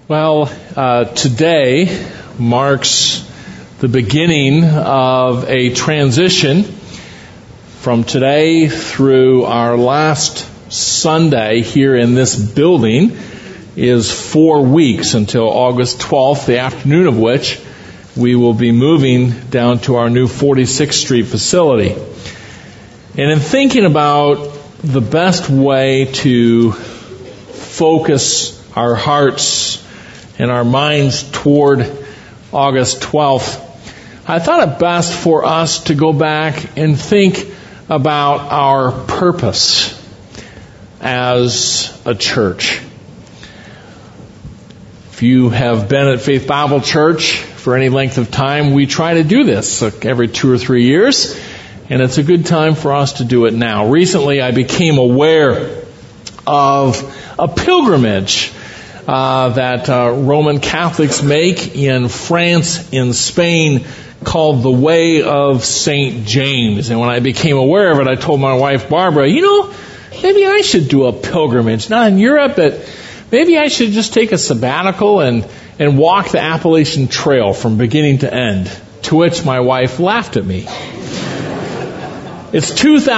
Well, today marks the beginning of a transition from today through our last Sunday here in this building is 4 weeks until August 12th, the afternoon of which we will be moving down to our new 46th Street facility. And in thinking about the best way to focus our hearts and our minds toward August 12th, I thought it best for us to go back and think about our purpose as a church. If you have been at Faith Bible Church for any length of time, we try to do this every 2 or 3 years, and it's a good time for us to do it now. Recently, I became aware of a pilgrimage that Roman Catholics make in France, in Spain, called the Way of St. James. And when I became aware of it, I told my wife, Barbara, maybe I should do a pilgrimage. Not in Europe, but maybe I should just take a sabbatical and walk the Appalachian Trail from beginning to end. To which my wife laughed at me. It's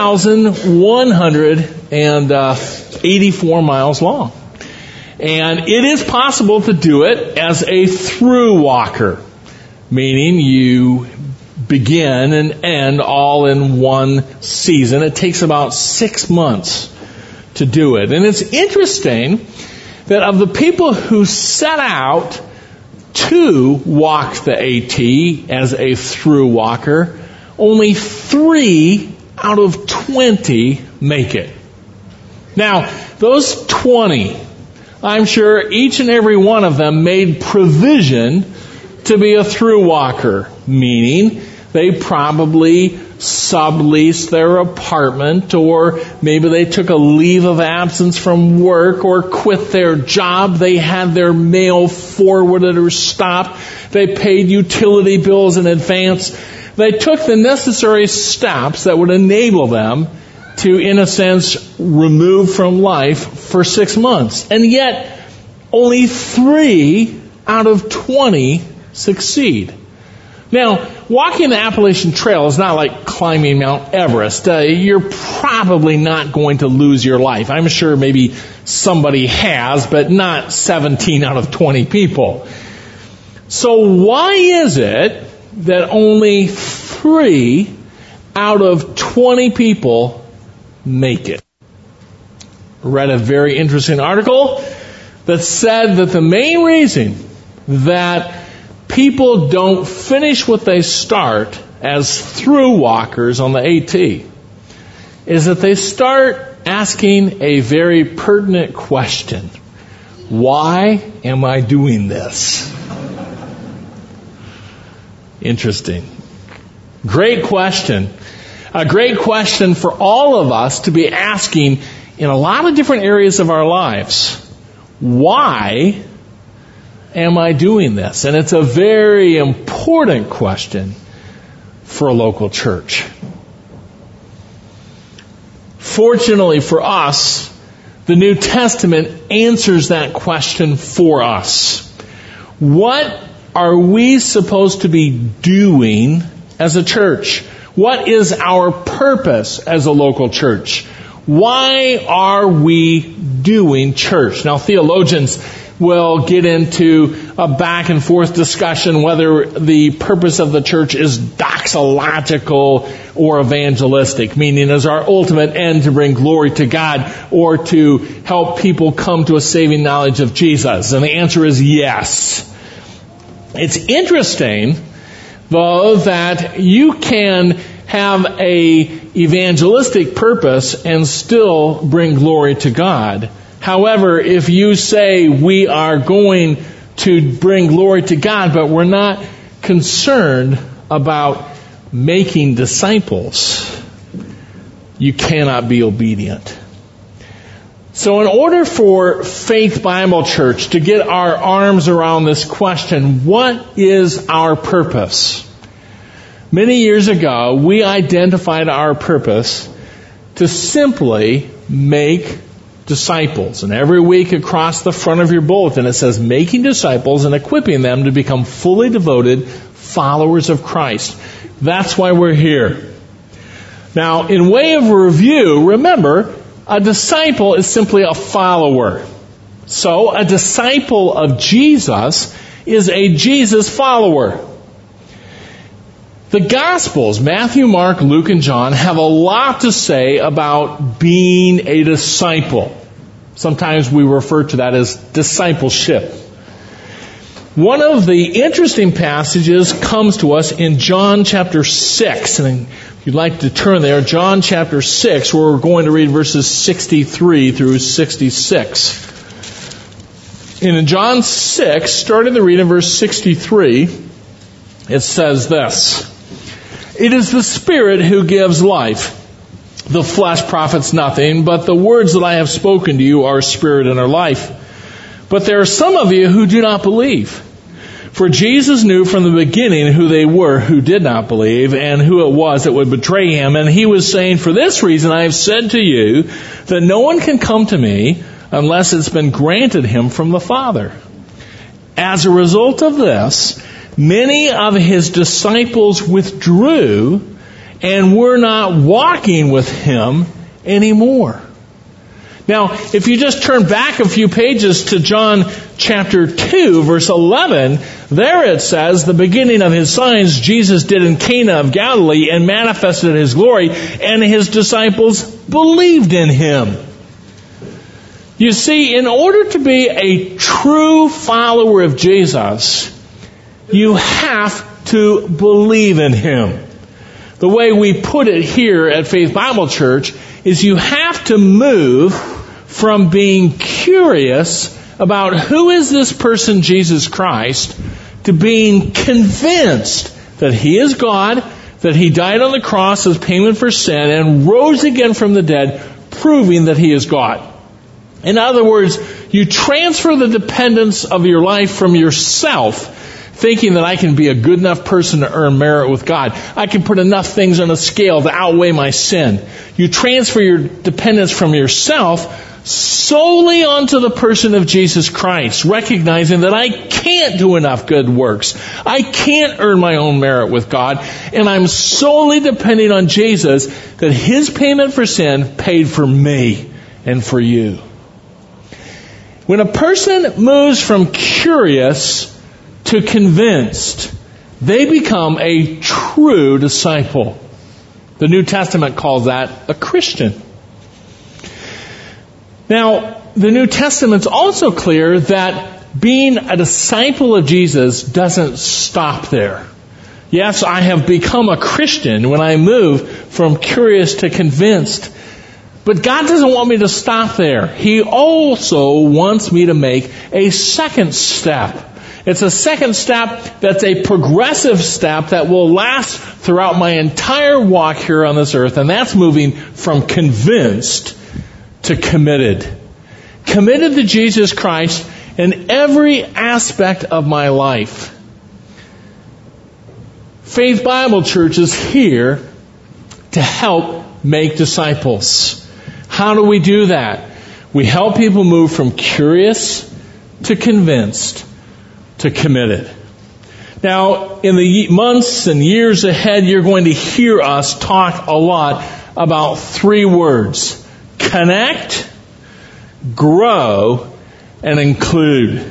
2,184 miles long. And it is possible to do it as a through walker, meaning you begin and end all in one season. It takes about 6 months to do it. And it's interesting that of the people who set out to walk the AT as a through walker, only 3 out of 20 make it. Now, those 20, I'm sure each and every one of them made provision to be a through walker, meaning they probably subleased their apartment, or maybe they took a leave of absence from work or quit their job. They had their mail forwarded or stopped. They paid utility bills in advance. They took the necessary steps that would enable them to, in a sense, remove from life for 6 months. And yet, only 3 out of 20 succeed. Now, walking the Appalachian Trail is not like climbing Mount Everest. You're probably not going to lose your life. I'm sure maybe somebody has, but not 17 out of 20 people. So why is it that only 3 out of 20 people make it? I read a very interesting article that said that the main reason that people don't finish what they start as through walkers on the AT is that they start asking a very pertinent question. Why am I doing this? Interesting. Great question. A great question for all of us to be asking in a lot of different areas of our lives. Why am I doing this? And it's a very important question for a local church. Fortunately for us, the New Testament answers that question for us. What are we supposed to be doing as a church? What is our purpose as a local church? Why are we doing church? Now, theologians will get into a back and forth discussion whether the purpose of the church is doxological or evangelistic, meaning as our ultimate end to bring glory to God or to help people come to a saving knowledge of Jesus. And the answer is yes. It's interesting, though, that you can have a evangelistic purpose and still bring glory to God. However, if you say we are going to bring glory to God, but we're not concerned about making disciples, you cannot be obedient. So in order for Faith Bible Church to get our arms around this question, what is our purpose? Many years ago, we identified our purpose to simply make disciples. And every week across the front of your bulletin it says making disciples and equipping them to become fully devoted followers of Christ. That's why we're here. Now, in way of review, remember, a disciple is simply a follower. So, a disciple of Jesus is a Jesus follower. The Gospels, Matthew, Mark, Luke, and John, have a lot to say about being a disciple. Sometimes we refer to that as discipleship. One of the interesting passages comes to us in John chapter 6. And if you'd like to turn there, John chapter 6, where we're going to read verses 63 through 66. And in John 6, starting to read in verse 63, it says this: "It is the Spirit who gives life. The flesh profits nothing, but the words that I have spoken to you are spirit and are life. But there are some of you who do not believe. For Jesus knew from the beginning who they were who did not believe and who it was that would betray him. And he was saying, for this reason I have said to you that no one can come to me unless it's been granted him from the Father." As a result of this, many of his disciples withdrew and were not walking with him anymore. Now, if you just turn back a few pages to John chapter 2, verse 11, there it says, "The beginning of his signs Jesus did in Cana of Galilee and manifested his glory, and his disciples believed in him." You see, in order to be a true follower of Jesus, you have to believe in him. The way we put it here at Faith Bible Church is you have to move from being curious about who is this person, Jesus Christ, to being convinced that he is God, that he died on the cross as payment for sin and rose again from the dead, proving that he is God. In other words, you transfer the dependence of your life from yourself, thinking that I can be a good enough person to earn merit with God. I can put enough things on a scale to outweigh my sin. You transfer your dependence from yourself solely onto the person of Jesus Christ, recognizing that I can't do enough good works. I can't earn my own merit with God, and I'm solely depending on Jesus, that his payment for sin paid for me and for you. When a person moves from curious to convinced, they become a true disciple. The New Testament calls that a Christian. Now, the New Testament's also clear that being a disciple of Jesus doesn't stop there. Yes, I have become a Christian when I move from curious to convinced. But God doesn't want me to stop there. He also wants me to make a second step. It's a second step that's a progressive step that will last throughout my entire walk here on this earth, and that's moving from convinced to committed. Committed to Jesus Christ in every aspect of my life. Faith Bible Church is here to help make disciples. How do we do that? We help people move from curious to convinced to committed. Now, in the months and years ahead, you're going to hear us talk a lot about three words: connect, grow, and include.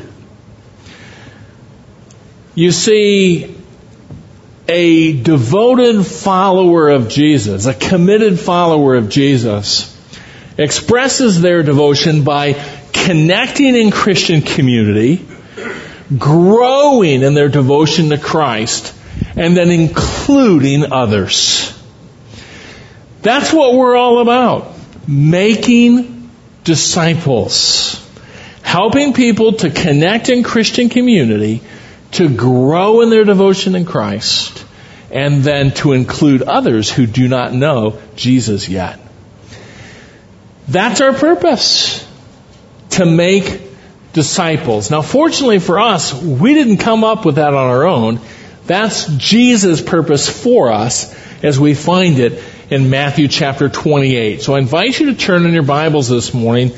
You see, a devoted follower of Jesus, a committed follower of Jesus, expresses their devotion by connecting in Christian community, growing in their devotion to Christ, and then including others. That's what we're all about. Making disciples. Helping people to connect in Christian community, to grow in their devotion in Christ, and then to include others who do not know Jesus yet. That's our purpose. To make disciples. Now, fortunately for us, we didn't come up with that on our own. That's Jesus' purpose for us as we find it in Matthew chapter 28. So I invite you to turn in your Bibles this morning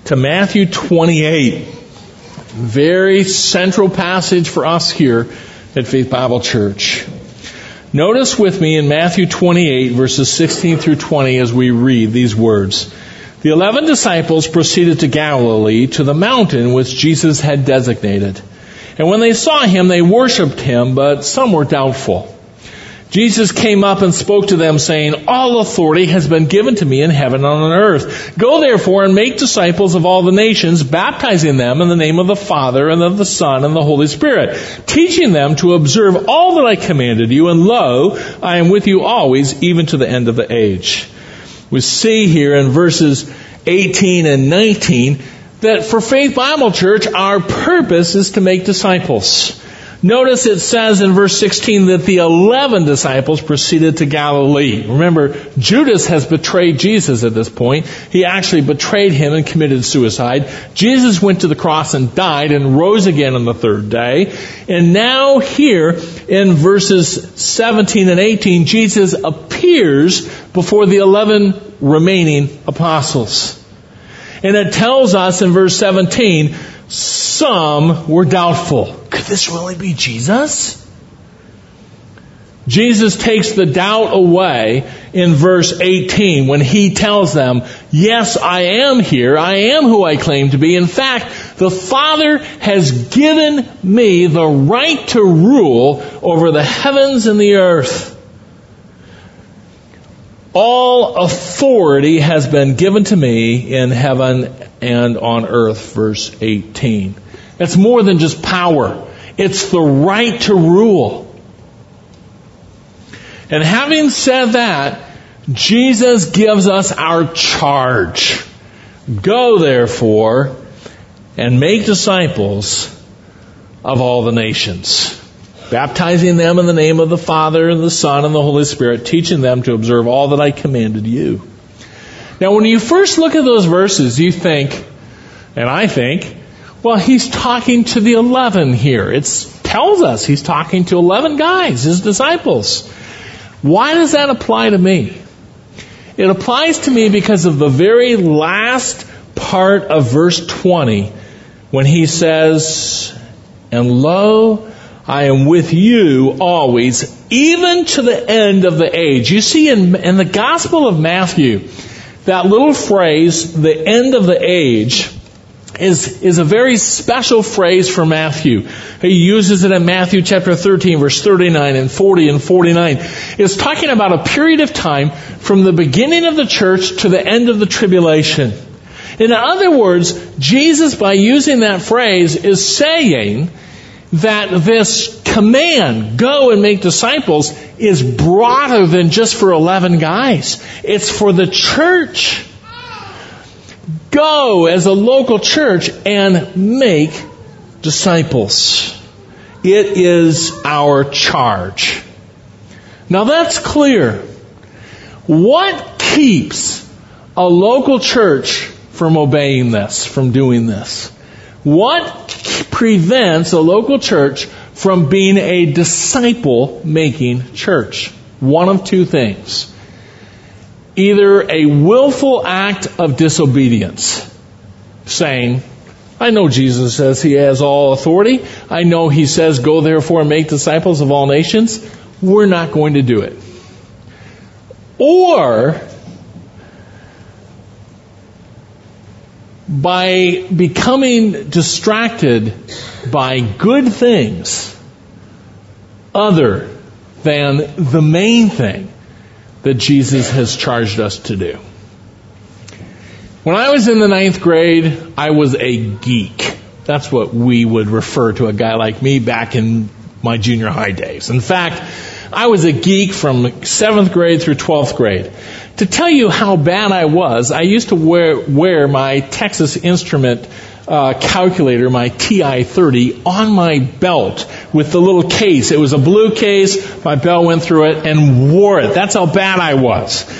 to Matthew 28. Very central passage for us here at Faith Bible Church. Notice with me in Matthew 28, verses 16 through 20 as we read these words. The 11 disciples proceeded to Galilee, to the mountain which Jesus had designated. And when they saw him, they worshipped him, but some were doubtful. Jesus came up and spoke to them, saying, All authority has been given to me in heaven and on earth. Go therefore and make disciples of all the nations, baptizing them in the name of the Father and of the Son and the Holy Spirit, teaching them to observe all that I commanded you, and lo, I am with you always, even to the end of the age. We see here in verses 18 and 19 that for Faith Bible Church, our purpose is to make disciples. Notice it says in verse 16 that the 11 disciples proceeded to Galilee. Remember, Judas has betrayed Jesus at this point. He actually betrayed him and committed suicide. Jesus went to the cross and died and rose again on the third day. And now here in verses 17 and 18, Jesus appears before the 11 remaining apostles. And it tells us in verse 17, some were doubtful. Could this really be Jesus? Jesus takes the doubt away in verse 18 when he tells them, yes, I am here. I am who I claim to be. In fact, the Father has given me the right to rule over the heavens and the earth. All authority has been given to me in heaven and on earth, verse 18. It's more than just power. It's the right to rule. And having said that, Jesus gives us our charge. Go, therefore, and make disciples of all the nations, baptizing them in the name of the Father and the Son and the Holy Spirit, teaching them to observe all that I commanded you. Now, when you first look at those verses, you think, and I think, well, he's talking to the 11 here. It tells us he's talking to 11 guys, his disciples. Why does that apply to me? It applies to me because of the very last part of verse 20, when he says, and lo, I am with you always, even to the end of the age. You see, in the Gospel of Matthew, that little phrase, the end of the age, is a very special phrase for Matthew. He uses it in Matthew chapter 13, verse 39 and 40 and 49. It's talking about a period of time from the beginning of the church to the end of the tribulation. In other words, Jesus, by using that phrase, is saying that this command, go and make disciples, is broader than just for 11 guys. It's for the church. Go as a local church and make disciples. It is our charge. Now that's clear. What keeps a local church from obeying this, from doing this? What prevents a local church from being a disciple-making church? One of two things. Either a willful act of disobedience, saying, I know Jesus says he has all authority. I know he says, go therefore and make disciples of all nations. We're not going to do it. Or by becoming distracted by good things other than the main thing that Jesus has charged us to do. When I was in the 9th grade, I was a geek. That's what we would refer to a guy like me back in my junior high days. In fact, I was a geek from 7th grade through 12th grade. To tell you how bad I was, I used to wear my Texas Instrument calculator, my TI-30, on my belt with the little case. It was a blue case. My belt went through it and wore it. That's how bad I was.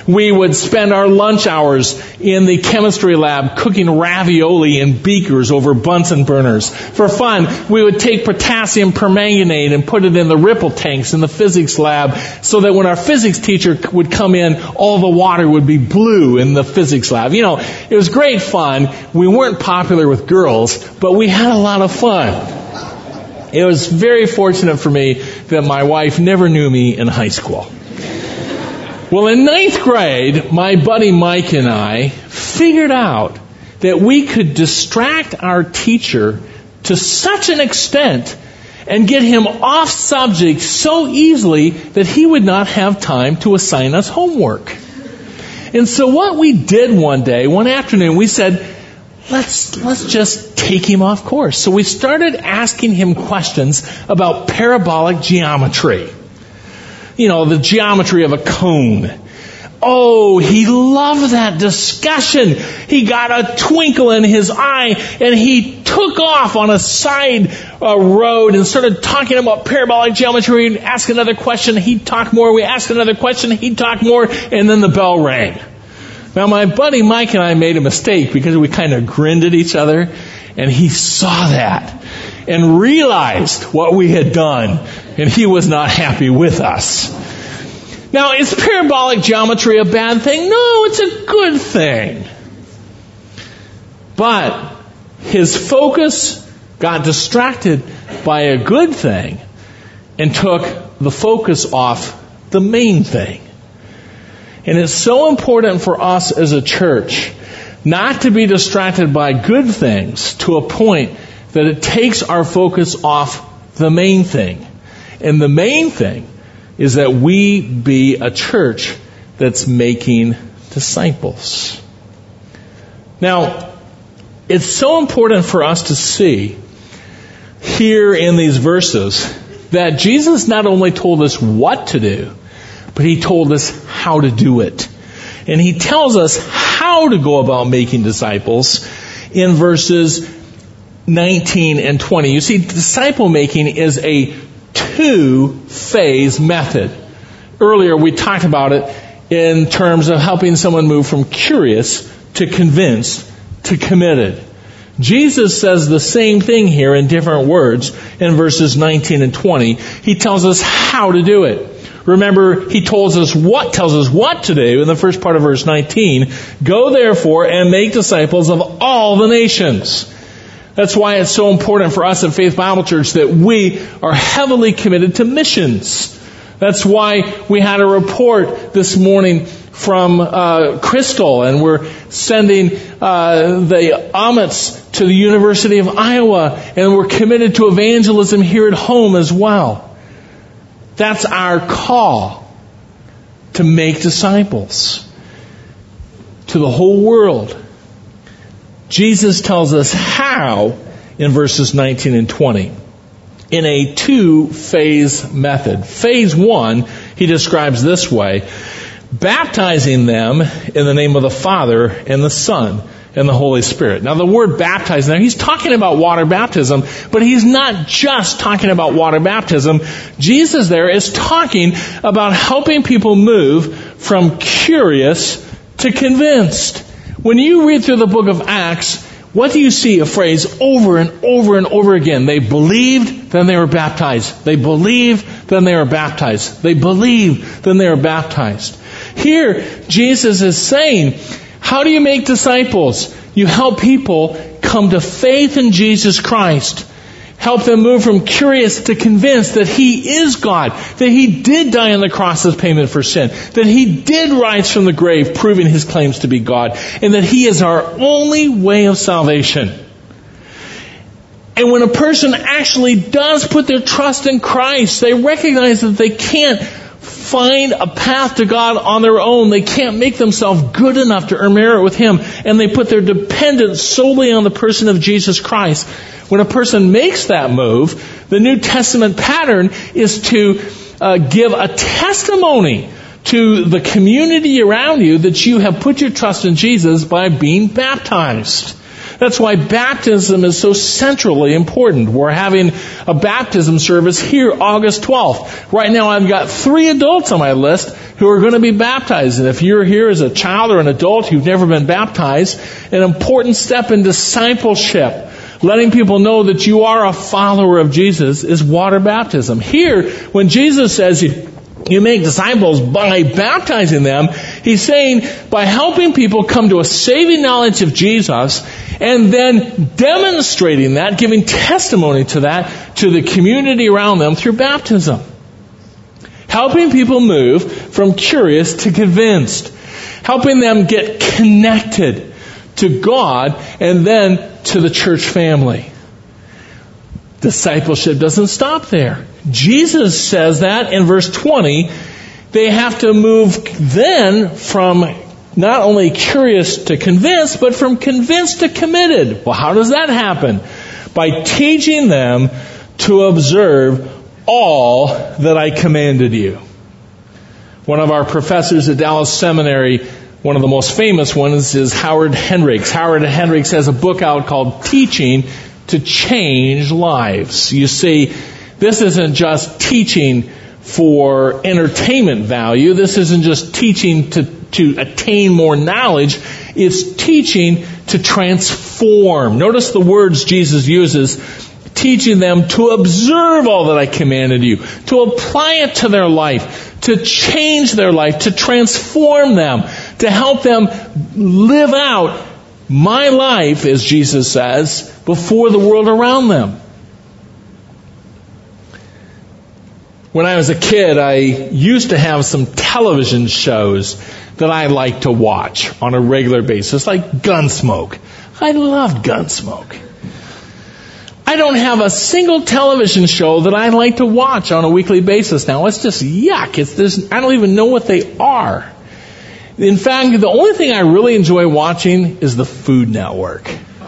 We would spend our lunch hours in the chemistry lab cooking ravioli in beakers over Bunsen burners. For fun, we would take potassium permanganate and put it in the ripple tanks in the physics lab so that when our physics teacher would come in, all the water would be blue in the physics lab. You know, it was great fun. We weren't popular with girls, but we had a lot of fun. It was very fortunate for me that my wife never knew me in high school. Well, in 9th grade, my buddy Mike and I figured out that we could distract our teacher to such an extent and get him off subject so easily that he would not have time to assign us homework. And so what we did one afternoon, we said, let's just take him off course. So we started asking him questions about parabolic geometry. You know, the geometry of a cone. Oh, he loved that discussion. He got a twinkle in his eye and he took off on a side road and started talking about parabolic geometry and asked another question. He'd talk more. We asked another question. He'd talk more. And then the bell rang. Now, my buddy Mike and I made a mistake because we kind of grinned at each other, and he saw that and realized what we had done, and he was not happy with us. Now, is parabolic geometry a bad thing? No, it's a good thing. But his focus got distracted by a good thing and took the focus off the main thing. And it's so important for us as a church not to be distracted by good things to a point that it takes our focus off the main thing. And the main thing is that we be a church that's making disciples. Now, it's so important for us to see here in these verses that Jesus not only told us what to do, but He told us how to do it. And He tells us how to go about making disciples in verses 19 and 20. You see, disciple making is a two-phase method. Earlier we talked about it in terms of helping someone move from curious to convinced to committed. Jesus says the same thing here in different words in verses 19 and 20. He tells us how to do it. Remember, He tells us what to do in the first part of verse 19. Go therefore and make disciples of all the nations. That's why it's so important for us at Faith Bible Church that we are heavily committed to missions. That's why we had a report this morning from Crystal, and we're sending the Amets to the University of Iowa, and we're committed to evangelism here at home as well. That's our call, to make disciples to the whole world. Jesus tells us how in verses 19 and 20 in a two-phase method. Phase 1, He describes this way: baptizing them in the name of the Father and the Son and the Holy Spirit. Now, the word baptizing there, He's talking about water baptism, but He's not just talking about water baptism. Jesus there is talking about helping people move from curious to convinced. When you read through the book of Acts, what do you see? A phrase over and over and over again. They believed, then they were baptized. They believed, then they were baptized. They believed, then they were baptized. Here, Jesus is saying, how do you make disciples? You help people come to faith in Jesus Christ. Help them move from curious to convinced that He is God, that He did die on the cross as payment for sin, that He did rise from the grave, proving His claims to be God, and that He is our only way of salvation. And when a person actually does put their trust in Christ, they recognize that they can't find a path to God on their own. They can't make themselves good enough to earn merit with Him. And they put their dependence solely on the person of Jesus Christ. When a person makes that move, the New Testament pattern is to give a testimony to the community around you that you have put your trust in Jesus by being baptized. That's why baptism is so centrally important. We're having a baptism service here August 12th. Right now I've got 3 adults on my list who are going to be baptized. And if you're here as a child or an adult who've never been baptized, an important step in discipleship, letting people know that you are a follower of Jesus, is water baptism. Here, when Jesus says you make disciples by baptizing them, He's saying by helping people come to a saving knowledge of Jesus and then demonstrating that, giving testimony to that to the community around them through baptism. Helping people move from curious to convinced. Helping them get connected to God and then to the church family. Discipleship doesn't stop there. Jesus says that in verse 20. They have to move then from not only curious to convinced, but from convinced to committed. Well, how does that happen? By teaching them to observe all that I commanded you. One of our professors at Dallas Seminary, one of the most famous ones, is Howard Hendricks. Howard Hendricks has a book out called Teaching to Change Lives. You see, this isn't just teaching for entertainment value. This isn't just teaching to attain more knowledge. It's teaching to transform. Notice the words Jesus uses. Teaching them to observe all that I commanded you, to apply it to their life, to change their life, to transform them, to help them live out my life, as Jesus says, before the world around them. When I was a kid, I used to have some television shows that I liked to watch on a regular basis, like Gunsmoke. I loved Gunsmoke. I don't have a single television show that I like to watch on a weekly basis now. It's just yuck. I don't even know what they are. In fact, the only thing I really enjoy watching is the Food Network.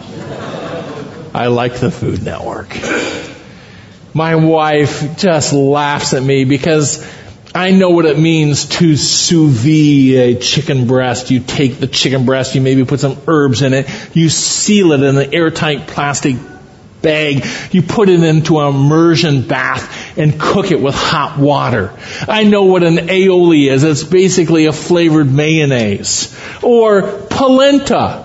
I like the Food Network. My wife just laughs at me because I know what it means to sous vide a chicken breast. You take the chicken breast, you maybe put some herbs in it, you seal it in an airtight plastic bag, you put it into an immersion bath and cook it with hot water. I know what an aioli is. It's basically a flavored mayonnaise. Or polenta.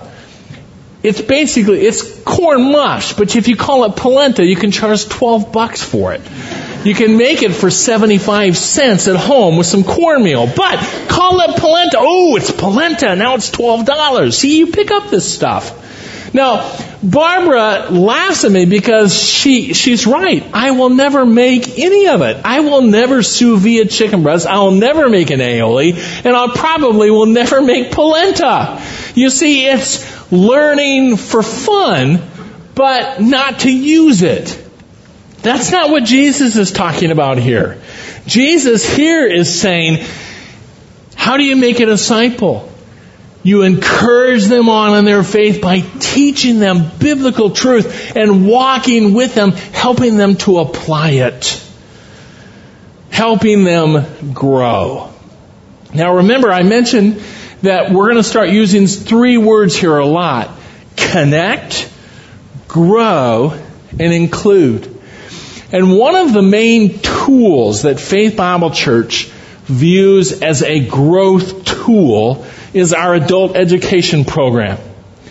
It's corn mush, but if you call it polenta, you can charge $12 for it. You can make it for 75 cents at home with some cornmeal, but call it polenta. Oh, it's polenta. Now it's $12. See, you pick up this stuff. Now, Barbara laughs at me because she's right. I will never make any of it. I will never sous vide chicken breast. I will never make an aioli, and I probably will never make polenta. You see, it's learning for fun, but not to use it. That's not what Jesus is talking about here. Jesus here is saying, how do you make a disciple? You encourage them on in their faith by teaching them biblical truth and walking with them, helping them to apply it. Helping them grow. Now remember, I mentioned that we're going to start using 3 words here a lot. Connect, grow, and include. And one of the main tools that Faith Bible Church views as a growth tool is our adult education program.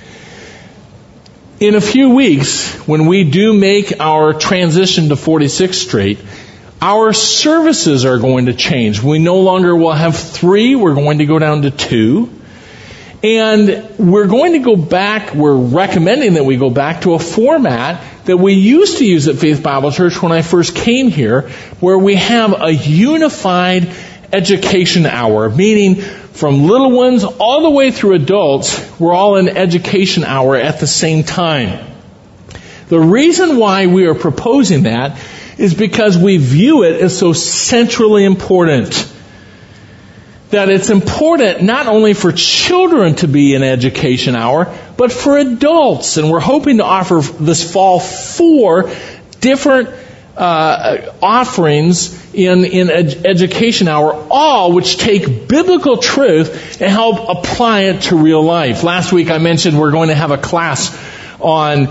In a few weeks, when we do make our transition to 46th Street, our services are going to change. We no longer will have 3, we're going to go down to 2. And we're going to go back, we're recommending that we go back to a format that we used to use at Faith Bible Church when I first came here, where we have a unified education hour, meaning from little ones all the way through adults, we're all in education hour at the same time. The reason why we are proposing that is because we view it as so centrally important. That it's important not only for children to be in education hour, but for adults. And we're hoping to offer this fall 4 different offerings in education hour, all which take biblical truth and help apply it to real life. Last week I mentioned we're going to have a class on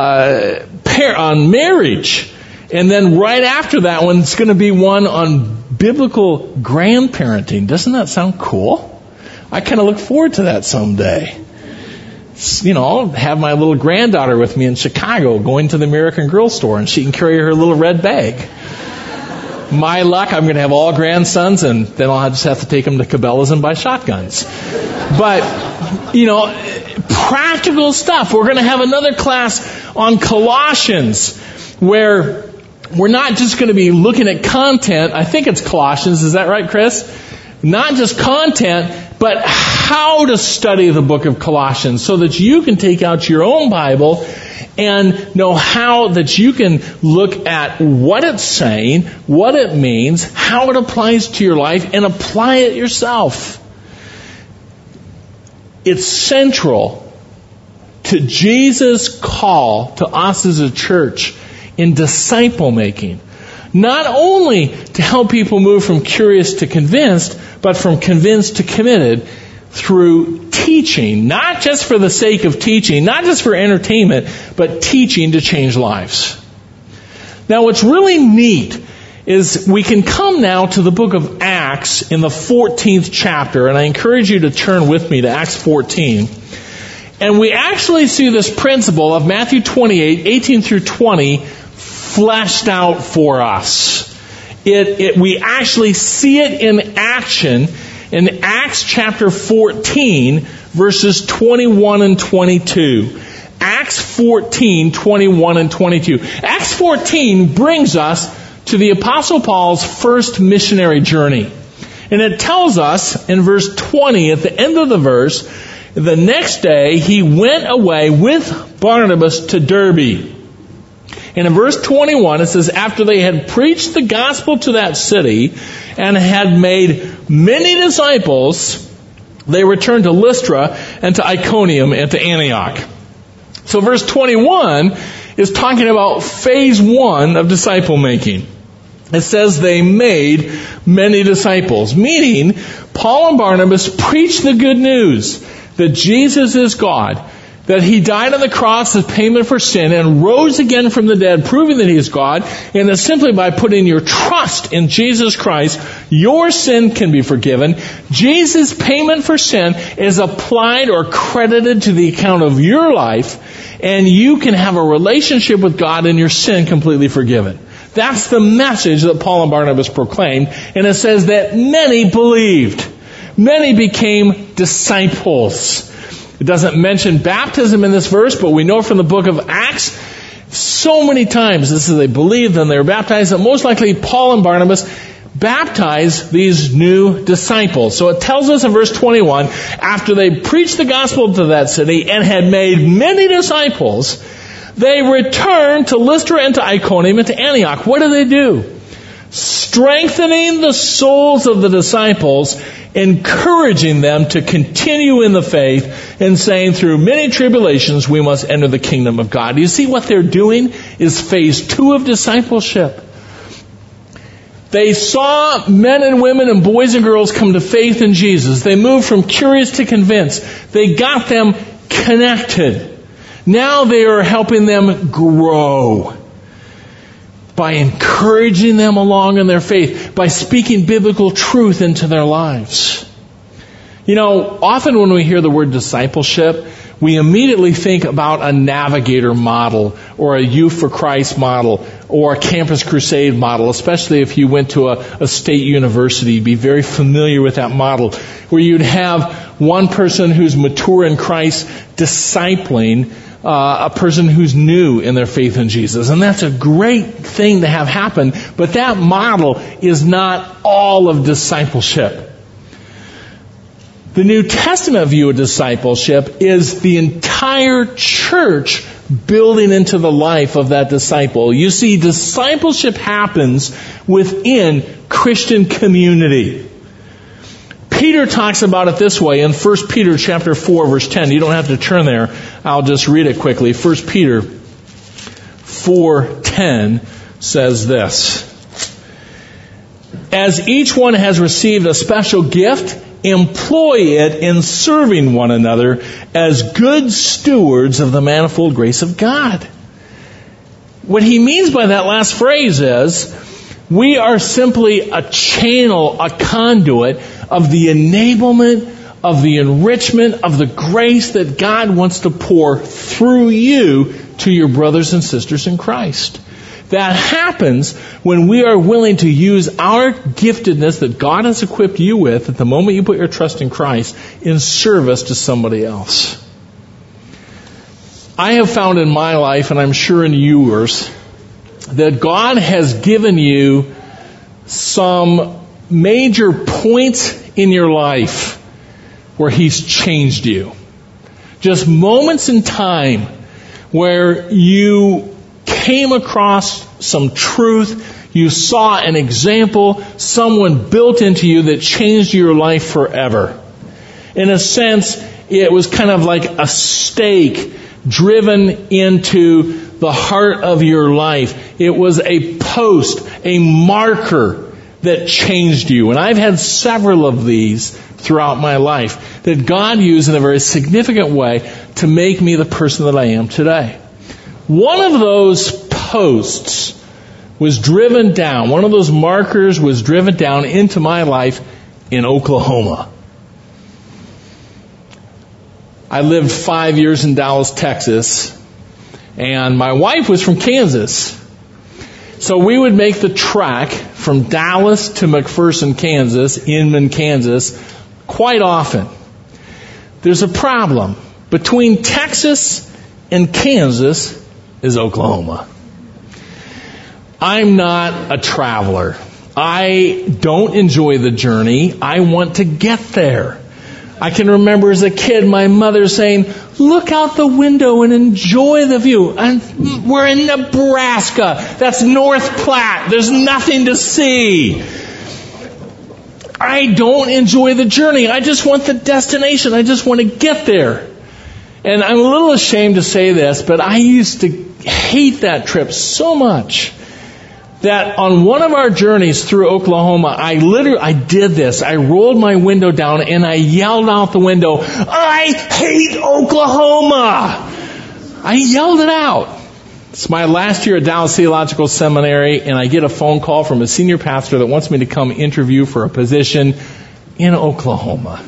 marriage. And then right after that one, it's going to be one on biblical grandparenting. Doesn't that sound cool? I kind of look forward to that someday. I'll have my little granddaughter with me in Chicago going to the American Girl store, and she can carry her little red bag. My luck, I'm going to have all grandsons, and then I'll just have to take them to Cabela's and buy shotguns. But, practical stuff. We're going to have another class on Colossians, where we're not just going to be looking at content. I think it's Colossians. Is that right, Chris? Not just content, but how to study the book of Colossians so that you can take out your own Bible and know how that you can look at what it's saying, what it means, how it applies to your life, and apply it yourself. It's central to Jesus' call to us as a church in disciple making. Not only to help people move from curious to convinced, but from convinced to committed through teaching, not just for the sake of teaching, not just for entertainment, but teaching to change lives. Now, what's really neat is we can come now to the book of Acts in the 14th chapter, and I encourage you to turn with me to Acts 14. And we actually see this principle of Matthew 28, 18 through 20, fleshed out for us. We actually see it in action in Acts chapter 14, verses 21 and 22. Acts 14, 21 and 22. Acts 14 brings us to the Apostle Paul's first missionary journey. And it tells us in verse 20, at the end of the verse, the next day he went away with Barnabas to Derbe. And in verse 21, it says, after they had preached the gospel to that city and had made many disciples, they returned to Lystra and to Iconium and to Antioch. So verse 21 is talking about phase 1 of disciple making. It says they made many disciples, meaning Paul and Barnabas preached the good news that Jesus is God, that He died on the cross as payment for sin and rose again from the dead, proving that He is God, and that simply by putting your trust in Jesus Christ, your sin can be forgiven. Jesus' payment for sin is applied or credited to the account of your life, and you can have a relationship with God and your sin completely forgiven. That's the message that Paul and Barnabas proclaimed, and it says that many believed. Many became disciples. It doesn't mention baptism in this verse, but we know from the book of Acts, so many times this is they believed and they were baptized, that most likely Paul and Barnabas baptized these new disciples. So it tells us in verse 21, after they preached the gospel to that city and had made many disciples, they returned to Lystra and to Iconium and to Antioch. What do? Strengthening the souls of the disciples, encouraging them to continue in the faith, and saying through many tribulations we must enter the kingdom of God. You see what they're doing is phase 2 of discipleship. They saw men and women and boys and girls come to faith in Jesus. They moved from curious to convinced. They got them connected. Now they are helping them grow by encouraging them along in their faith, by speaking biblical truth into their lives. Often when we hear the word discipleship, we immediately think about a Navigator model or a Youth for Christ model or a Campus Crusade model, especially if you went to a state university. You'd be very familiar with that model, where you'd have one person who's mature in Christ discipling a person who's new in their faith in Jesus. And that's a great thing to have happen, but that model is not all of discipleship. The New Testament view of discipleship is the entire church building into the life of that disciple. You see, discipleship happens within Christian community. Peter talks about it this way in 1 Peter chapter 4, verse 10. You don't have to turn there. I'll just read it quickly. 1 Peter 4:10 says this: as each one has received a special gift, employ it in serving one another as good stewards of the manifold grace of God. What he means by that last phrase is, we are simply a channel, a conduit of the enablement, of the enrichment, of the grace that God wants to pour through you to your brothers and sisters in Christ. That happens when we are willing to use our giftedness that God has equipped you with at the moment you put your trust in Christ in service to somebody else. I have found in my life, and I'm sure in yours, that God has given you some major points in your life where He's changed you. Just moments in time where you came across some truth, you saw an example, someone built into you that changed your life forever. In a sense, it was kind of like a stake driven into the heart of your life. It was a post, a marker that changed you. And I've had several of these throughout my life that God used in a very significant way to make me the person that I am today. One of those posts was driven down, one of those markers was driven down into my life in Oklahoma. I lived 5 years in Dallas, Texas, and my wife was from Kansas. So we would make the trek from Dallas to McPherson, Kansas, Inman, Kansas, quite often. There's a problem. Between Texas and Kansas is Oklahoma. I'm not a traveler. I don't enjoy the journey. I want to get there. I can remember as a kid my mother saying, look out the window and enjoy the view. And we're in Nebraska. That's North Platte. There's nothing to see. I don't enjoy the journey. I just want the destination. I just want to get there. And I'm a little ashamed to say this, but I used to hate that trip so much that on one of our journeys through Oklahoma, I did this. I rolled my window down and I yelled out the window, I hate Oklahoma! I yelled it out. It's my last year at Dallas Theological Seminary, and I get a phone call from a senior pastor that wants me to come interview for a position in Oklahoma.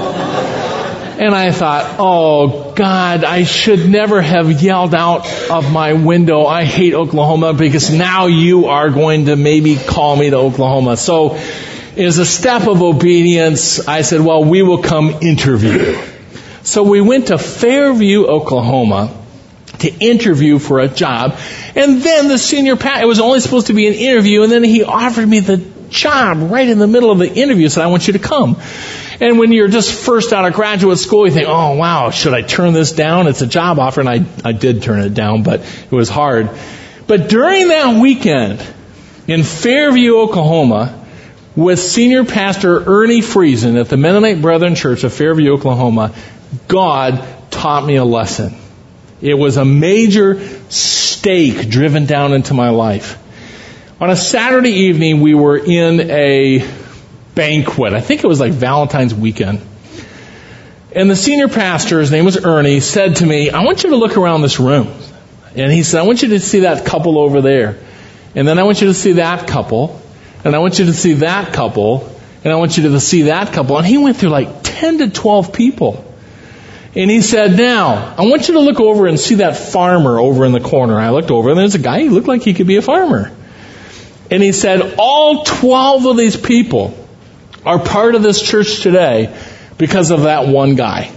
And I thought, oh God, I should never have yelled out of my window, I hate Oklahoma, because now you are going to maybe call me to Oklahoma. So as a step of obedience, I said, well, we will come interview. So we went to Fairview, Oklahoma to interview for a job. And then the senior pastor, it was only supposed to be an interview, and then he offered me the job right in the middle of the interview, said, I want you to come. And when you're just first out of graduate school, you think, oh wow, should I turn this down? It's a job offer. And I did turn it down, but it was hard. But during that weekend in Fairview, Oklahoma, with Senior Pastor Ernie Friesen at the Mennonite Brethren Church of Fairview, Oklahoma, God taught me a lesson. It was a major stake driven down into my life. On a Saturday evening, we were in a banquet. I think it was like Valentine's weekend. And the senior pastor, his name was Ernie, said to me, I want you to look around this room. And he said, I want you to see that couple over there. And then I want you to see that couple. And I want you to see that couple. And I want you to see that couple. And he went through like 10 to 12 people. And he said, now, I want you to look over and see that farmer over in the corner. I looked over and there's a guy, he looked like he could be a farmer. And he said, all 12 of these people are part of this church today because of that one guy.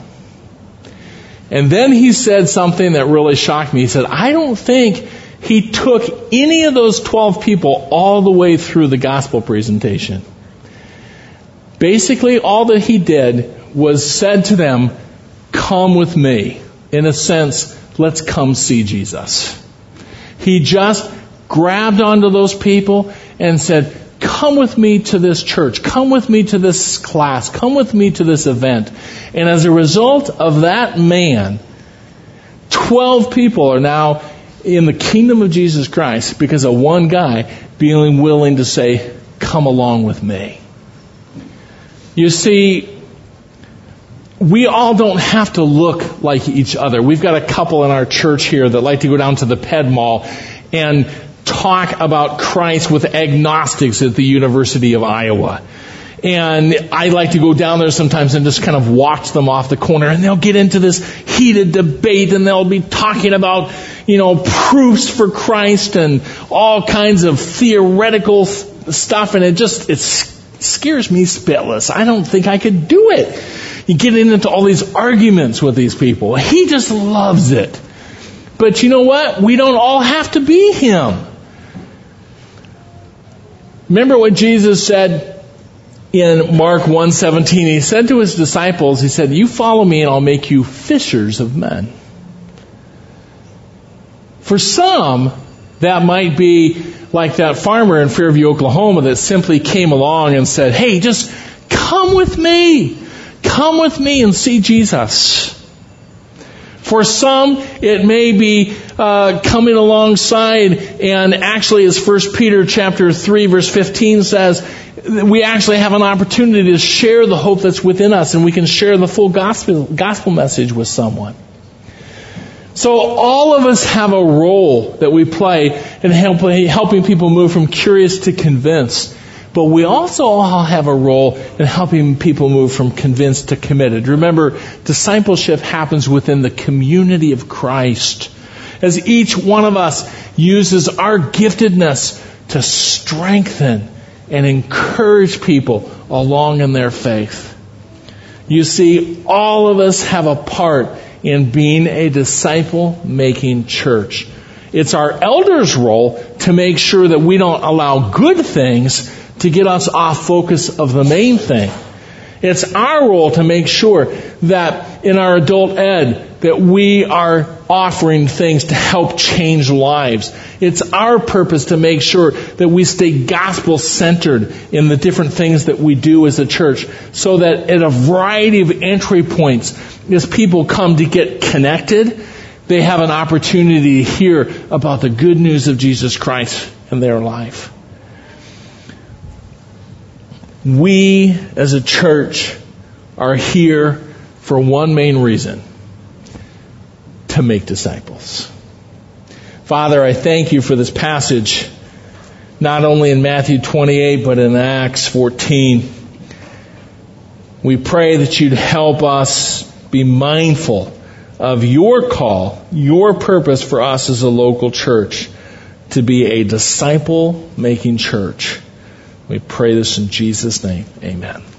And then he said something that really shocked me. He said, I don't think he took any of those 12 people all the way through the gospel presentation. Basically, all that he did was said to them, come with me. In a sense, let's come see Jesus. He just grabbed onto those people and said, come with me to this church. Come with me to this class. Come with me to this event. And as a result of that man, 12 people are now in the kingdom of Jesus Christ because of one guy being willing to say, come along with me. You see, we all don't have to look like each other. We've got a couple in our church here that like to go down to the Ped Mall and talk about Christ with agnostics at the University of Iowa. And I like to go down there sometimes and just kind of watch them off the corner, and they'll get into this heated debate, and they'll be talking about, proofs for Christ and all kinds of theoretical stuff, and it scares me spitless. I don't think I could do it. You get into all these arguments with these people. He just loves it. But you know what? We don't all have to be him. Remember what Jesus said in Mark 1:17? He said to his disciples, he said, "You follow me and I'll make you fishers of men." For some, that might be like that farmer in Fairview, Oklahoma that simply came along and said, "Hey, just come with me. Come with me and see Jesus." For some, it may be coming alongside, and actually, as 1 Peter chapter 3, verse 15 says, we actually have an opportunity to share the hope that's within us, and we can share the full gospel message with someone. So all of us have a role that we play in helping people move from curious to convinced. But we also all have a role in helping people move from convinced to committed. Remember, discipleship happens within the community of Christ, as each one of us uses our giftedness to strengthen and encourage people along in their faith. You see, all of us have a part in being a disciple-making church. It's our elders' role to make sure that we don't allow good things to get us off focus of the main thing. It's our role to make sure that in our adult ed that we are offering things to help change lives. It's our purpose to make sure that we stay gospel-centered in the different things that we do as a church, so that at a variety of entry points, as people come to get connected, they have an opportunity to hear about the good news of Jesus Christ in their life. We, as a church, are here for one main reason: to make disciples. Father, I thank you for this passage, not only in Matthew 28, but in Acts 14. We pray that you'd help us be mindful of your call, your purpose for us as a local church, to be a disciple-making church. We pray this in Jesus' name. Amen.